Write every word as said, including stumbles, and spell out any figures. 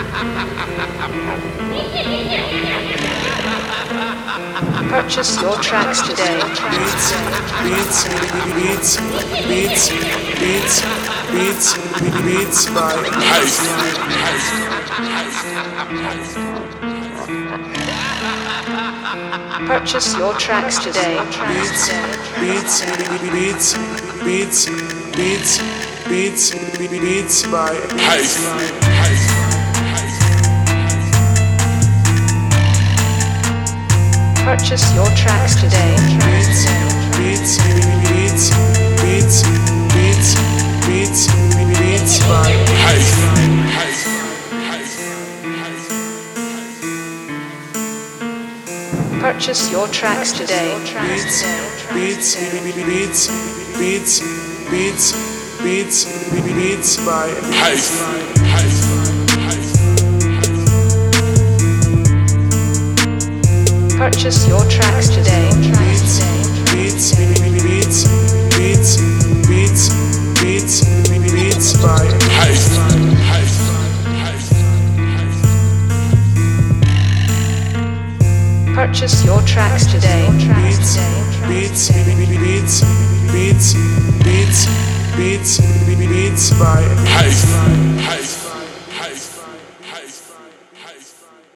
Purchase your tracks today. Beats, beats, beats, beats, beats, beats, beats by Heist. Purchase your tracks today. Beats, beats, beats, beats, beats, beats, beats by Heist. Purchase your tracks today. Beats, beats, beats, beats, beats, beats, beats by Heist. Purchase your tracks today. Beats, beats, beats, beats, beats, beats, beats by Heist. Purchase your tracks today. Beats, beats, beats, beats, beats, beats, beats by Heist. Purchase your tracks today. Beats, beats, beats, beats, beats, beats, beats by Heist.